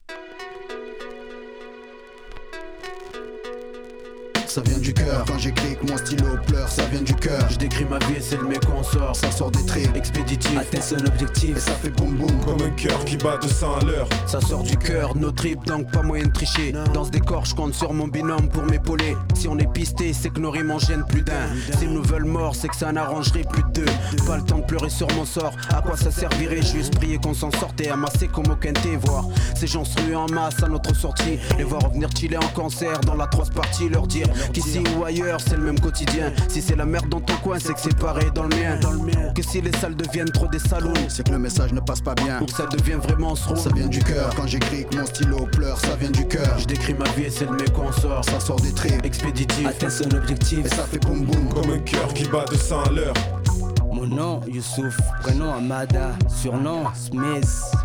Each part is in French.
Ça vient du cœur, quand j'écris que mon stylo pleure, ça vient du cœur. Je décris ma vie et c'est le mec qu'on sort. Ça sort des traits expéditifs, atteint son objectif et ça fait boum boum comme un cœur qui bat 200 à l'heure. Ça sort du cœur, nos tripes, donc pas moyen de tricher. Dans ce décor, je compte sur mon binôme pour m'épauler. Si on est pisté, c'est que nos rimes en gênent plus d'un. S'ils nous veulent morts, c'est que ça n'arrangerait plus de deux. Pas le temps de pleurer sur mon sort, à quoi ça servirait? Juste prier qu'on s'en sorte et amasser comme au quintet. Voir ces gens se ruer en masse à notre sortie, les voir revenir chiller en concert dans la troisième partie. Leur dire qu'ici ou ailleurs c'est le même quotidien. Si c'est la merde dans ton coin, c'est que c'est pareil dans le mien. Que si les salles deviennent trop des salons, c'est que le message ne passe pas bien, ou que ça devient vraiment ce rond. Ça vient du cœur, quand j'écris que mon stylo pleure, ça vient du cœur. Je décris ma vie et c'est le mec qu'on sort. Ça sort des traits expéditifs, atteint son objectif et ça fait boum boum comme un cœur qui bat 200 à l'heure. Mon nom Youssouf, prénom Amada, surnom Smith.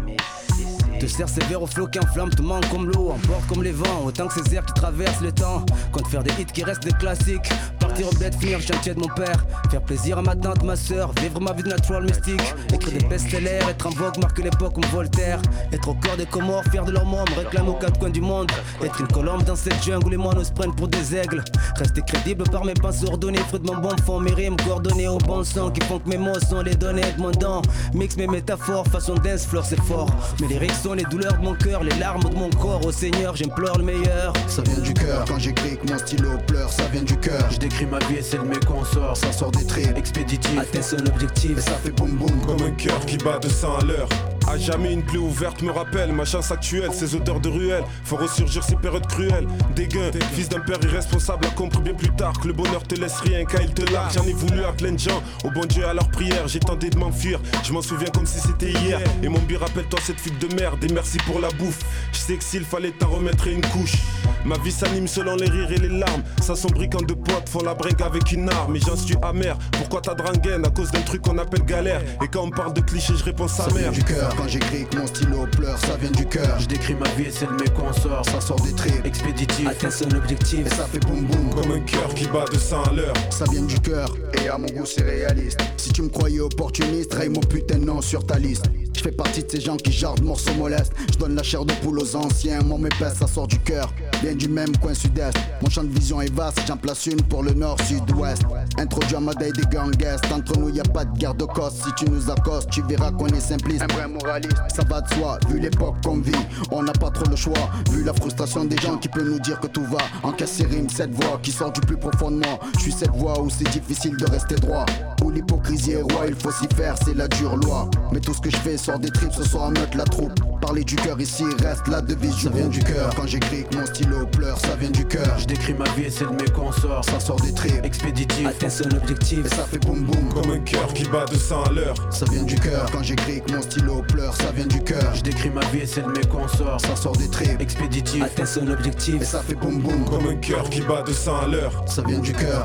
Te sers sévère au flot qui enflamme, te manque comme l'eau, emporte comme les vents, autant que ces airs qui traversent le temps. Compte faire des hits qui restent des classiques, partir au bled, finir chantier de mon père, faire plaisir à ma tante, ma soeur, vivre ma vie de natural mystique, écrire des best-sellers, être en vogue, marquer l'époque comme Voltaire, être au cœur des Comores, faire de leur monde, me réclamer aux quatre coins du monde, être une colombe dans cette jungle où les moineaux se prennent pour des aigles, rester crédible par mes pensées ordonnées, fruit de mon bon fond, mes rimes coordonnées au bon son, qui font que mes mots sont les données de mon don, mix mes métaphores, façon dance floor c'est fort, mes lyrics sont les douleurs de mon cœur, les larmes de mon corps, au Seigneur j'implore le meilleur. Ça vient du cœur, quand j'écris que mon stylo pleure, ça vient du cœur. Je décris ma vie et c'est le mec qu'on sort. Ça sort des traits expéditifs, atteint son objectif et ça fait boum boum comme un cœur qui bat 200 à l'heure. À jamais une plaie ouverte me rappelle ma chance actuelle, ces odeurs de ruelle. Faut ressurgir ces périodes cruelles. Dégain, fils d'un père irresponsable, a compris bien plus tard que le bonheur te laisse rien quand il te largue. J'en ai voulu à plein de gens, au bon Dieu à leur prière. J'ai tenté de m'enfuir, je m'en souviens comme si c'était hier. Et mon bi rappelle-toi cette fuite de merde et merci pour la bouffe. Je sais que s'il fallait t'en remettre une couche. Ma vie s'anime selon les rires et les larmes. Ça sombrit quand deux potes font la bringue avec une arme. Et j'en suis amer, pourquoi t'as de rengaine à cause d'un truc qu'on appelle galère. Et quand on parle de clichés je réponds sa mère. Du cœur, quand j'écris que mon stylo pleure, ça vient du cœur. Je décris ma vie et c'est le mec qu'on sort. Ça sort des traits expéditifs, atteint son objectif et ça fait boum boum comme un cœur qui bat 200 à l'heure. Ça vient du cœur et à mon goût c'est réaliste. Si tu me croyais opportuniste, raye mon putain de nom sur ta liste. Je fais partie de ces gens qui jardent morceaux molestes. Je donne la chair de poule aux anciens, mon m'épaisse, ça sort du cœur. Bien du même coin sud-est, mon champ de vision est vaste. J'en place une pour le nord, sud-ouest. Introduit à Madaï des ganguestes. Entre nous y a pas de guerre de coste. Si tu nous accostes, tu verras qu'on est simpliste. Un vrai moraliste, ça va de soi, vu l'époque qu'on vit. On n'a pas trop le choix, vu la frustration des gens qui peut nous dire que tout va. Encaisse ces rimes, cette voix qui sort du plus profond de moi. Je suis cette voix où c'est difficile de rester droit. Où l'hypocrisie est roi, il faut s'y faire, c'est la dure loi. Mais tout ce que je fais sort des tripes, ce soir à meute la troupe. Parler du cœur ici reste la devise. Ça vient du cœur, quand j'écris que mon stylo pleure, ça vient du cœur. Je décris ma vie et c'est le mec qu'on sort. Ça sort des traits expéditifs, atteint son objectif et ça fait boum boum comme un cœur qui bat 200 à l'heure. Ça vient du cœur, quand j'écris que mon stylo pleure, ça vient du cœur. Je décris ma vie et c'est le mec qu'on sort. Ça sort des traits expéditifs, atteint son objectif et ça fait boum boum comme un cœur qui bat 200 à l'heure. Ça vient du cœur.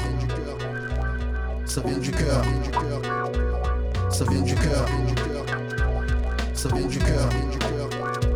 Ça vient du cœur. Ça vient du cœur. Ça vient du cœur.